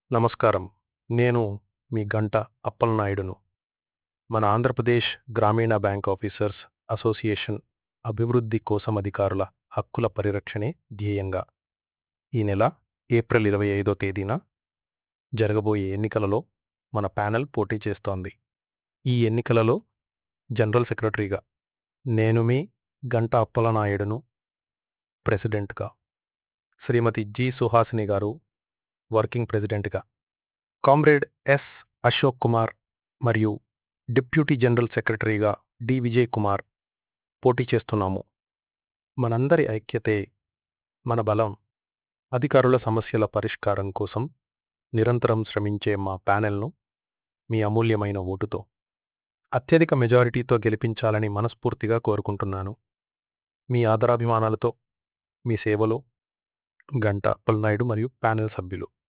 నమస్కారం. నేను మీ గంట అప్పలనాయుడును. మన ఆంధ్రప్రదేశ్ గ్రామీణ బ్యాంక్ ఆఫీసర్స్ అసోసియేషన్ అభివృద్ధి కోసం అధికారుల హక్కుల పరిరక్షణే ధ్యేయంగా ఈ నెల ఏప్రిల్ 25వ తేదీన జరగబోయే ఎన్నికలలో మన ప్యానెల్ పోటీ చేస్తోంది. ఈ ఎన్నికలలో జనరల్ సెక్రటరీగా నేను మీ గంట అప్పలనాయుడును, ప్రెసిడెంట్గా శ్రీమతి జి సుహాసిని గారు వర్కింగ్ ప్రెసిడెంట్గా, కామ్రేడ్ ఎస్ అశోక్ కుమార్ మరియు డిప్యూటీ జనరల్ సెక్రటరీగా డి విజయ్ కుమార్ పోటీ చేస్తున్నాము. మనందరి ఐక్యతే మన బలం. అధికారుల సమస్యల పరిష్కారం కోసం నిరంతరం శ్రమించే మా ప్యానెల్ను మీ అమూల్యమైన ఓటుతో అత్యధిక మెజారిటీతో గెలిపించాలని మనస్ఫూర్తిగా కోరుకుంటున్నాను. మీ ఆదరాభిమానాలతో మీ సేవలో గంట అప్పలనాయుడు మరియు ప్యానెల్ సభ్యులు.